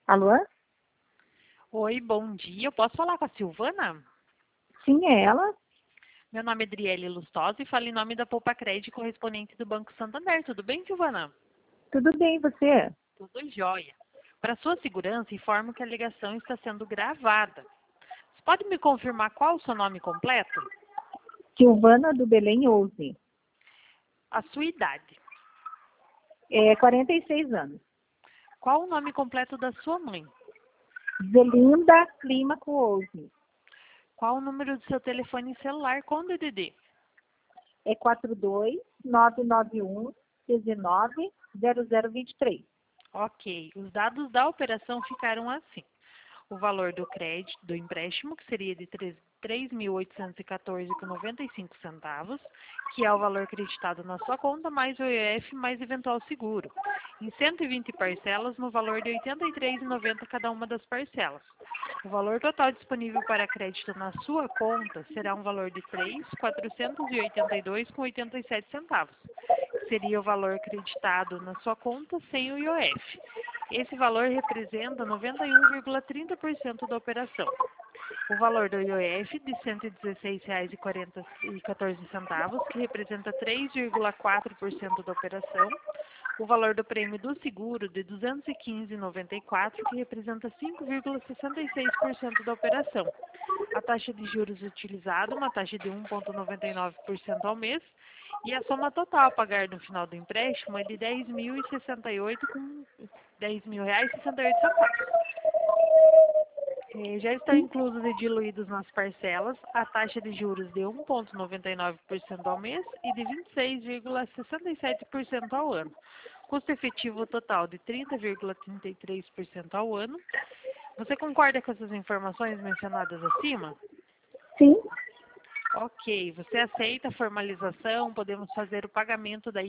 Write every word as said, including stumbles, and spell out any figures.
Alô? Oi, bom dia. Eu posso falar com a Silvana? Sim, é ela? Meu nome é Adriele Lustosa e falo em nome da Poupa Crédito, correspondente do Banco Santander. Tudo bem, Silvana? Tudo bem, e você? Tudo jóia. Para sua segurança, informo que a ligação está sendo gravada. Você pode me confirmar qual o seu nome completo? Silvana do Belém Ouse. A sua idade. É quarenta e seis anos. Qual o nome completo da sua mãe? Zelinda Clímaco Ouse. Qual o número do seu telefone celular com D D D? É quatro dois nove nove um um nove zero zero dois três. Ok. Os dados da operação ficaram assim. O valor do crédito, do empréstimo, que seria de três mil oitocentos e quatorze reais e noventa e cinco centavos, que é o valor acreditado na sua conta, mais o I O F, mais eventual seguro, em cento e vinte parcelas, no valor de oitenta e três reais e noventa centavos cada uma das parcelas. O valor total disponível para crédito na sua conta será um valor de três mil quatrocentos e oitenta e dois reais e oitenta e sete centavos, que seria o valor acreditado na sua conta sem o I O F. Esse valor representa noventa e um vírgula trinta por cento da operação. O valor do I O F de cento e dezesseis reais e quatorze centavos, que representa três vírgula quatro por cento da operação. O valor do prêmio do seguro de duzentos e quinze reais e noventa e quatro centavos, que representa cinco vírgula sessenta e seis por cento da operação. A taxa de juros utilizada, uma taxa de um vírgula noventa e nove por cento ao mês. E a soma total a pagar no final do empréstimo é de dez mil e sessenta e oito com dez mil reais e sessenta e oito centavos. Eh, já estão inclusos e diluídos nas parcelas a taxa de juros de um vírgula noventa e nove por cento ao mês e de vinte e seis vírgula sessenta e sete por cento ao ano. Custo efetivo total de trinta vírgula trinta e três por cento ao ano. Você concorda com essas informações mencionadas acima? Sim. Ok. Você aceita a formalização? Podemos fazer o pagamento da